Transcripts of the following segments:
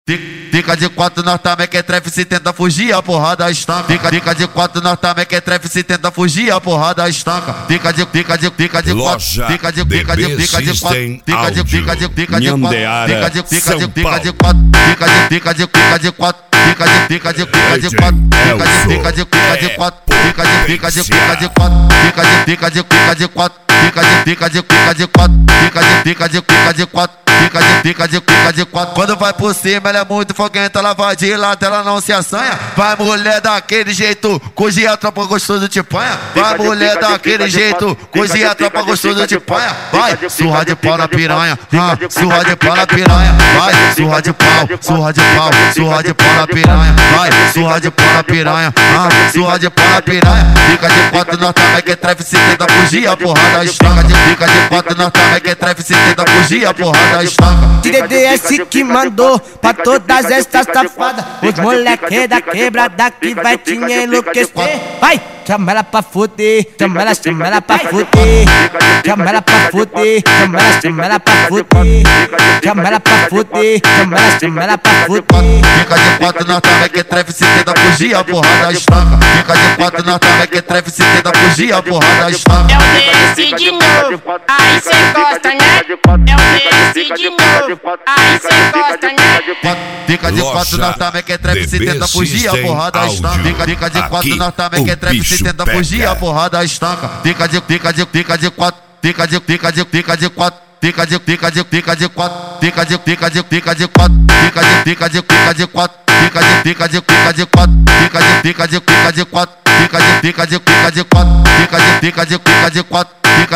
Fica de quatro, nós também quer trefe se tenta fugir, a porrada estanca. Fica de quatro, nós também quer trefe se tenta fugir, a porrada estanca. Fica de quatro, fica de quatro, fica de quatro, fica de quatro, fica de quatro, fica de quatro, fica de quatro, fica de quatro, fica de quatro, fica de quatro, fica de quatro, fica de quatro, fica de quatro. Quando vai por cima, ela é muito foguenta, ela vai de lado, ela não se assanha. Vai mulher daquele jeito, cozinha a tropa gostoso te panha. Vai mulher daquele jeito, cozinha a tropa gostoso te panha. Vai, surra de pau na piranha, surra de pau na piranha. Vai, surra de pau, surra de pau, surra de pau na piranha. Vai, surra de pau na piranha, surra de pau na piranha. Fica de quatro, nós também que trefe se tenta fugir, a porrada estanca. Fica de quatro, nós também que trefe se tenta fugir, a porrada estanca. DDS que mandou pra todas estas safadas, os moleque da quebrada que vai te enlouquecer. Vai, chama ela pra fuder, chama ela pra fuder, chama ela pra fuder, chama ela pra fuder, chama ela pra fuder, chama ela pra fuder. Fica de quatro, nós também que trefe se tenta fugir, a porrada estanca. Fica de quatro, nós também que trefe se tenta fugir, a porrada estanca. É o DDS de novo, aí cê gosta, né? É o DDS de novo, aí cê gosta, né? Fica de quatro, nós também que trefe se tenta fugir, a porrada estanca. Fica de quatro, nós também que trefe se tenta fugir, a porrada estanca. Fica de quatro, fica de quatro, fica de quatro, fica de quatro, fica de quatro, fica de quatro, fica de quatro, fica de quatro, fica de quatro, fica de quatro, fica de quatro, fica de quatro, fica de quatro,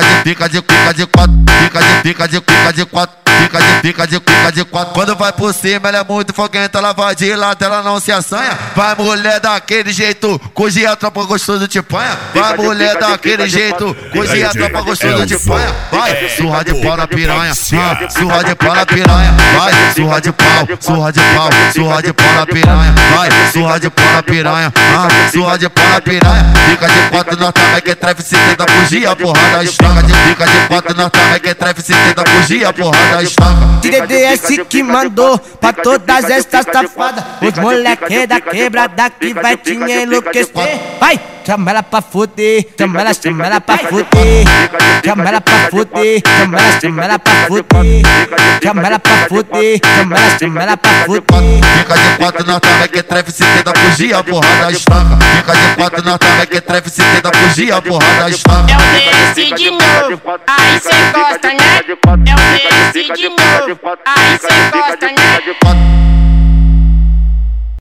quando vai por cima, ela é muito foguenta, ela vai de lado, ela não se assanha. Vai mulher daquele jeito, cozinha a tropa gostoso te panha. Vai mulher daquele jeito, cozinha a tropa gostoso te panha. Vai, surra de pau na piranha, surra de pau na piranha. Vai, surra de pau, surra de pau, surra de pau na piranha. Vai, surra de pau na piranha, surra de pau na piranha. Fica de quatro, nós também que trefe se tenta fugir, a porrada estanca. Fica de quatro, nós também que trefe se tenta fugir, a porrada estanca. DDS que mandou pra todas estas safadas, os moleque da quebrada que vai te enlouquecer. Vai, chama ela pra fuder, chama ela pra fuder, chama ela pra fuder, chama ela pra fuder, chama ela pra fuder, chama ela pra fuder. Fica de quatro, nós também que trefe se tenta fugir, a porrada estanca. Fica de quatro, nós também que trefe se tenta fugir, a porrada estanca. É o DDS de novo, aí cê gosta, né? É o DDS de novo, aí cê gosta, né?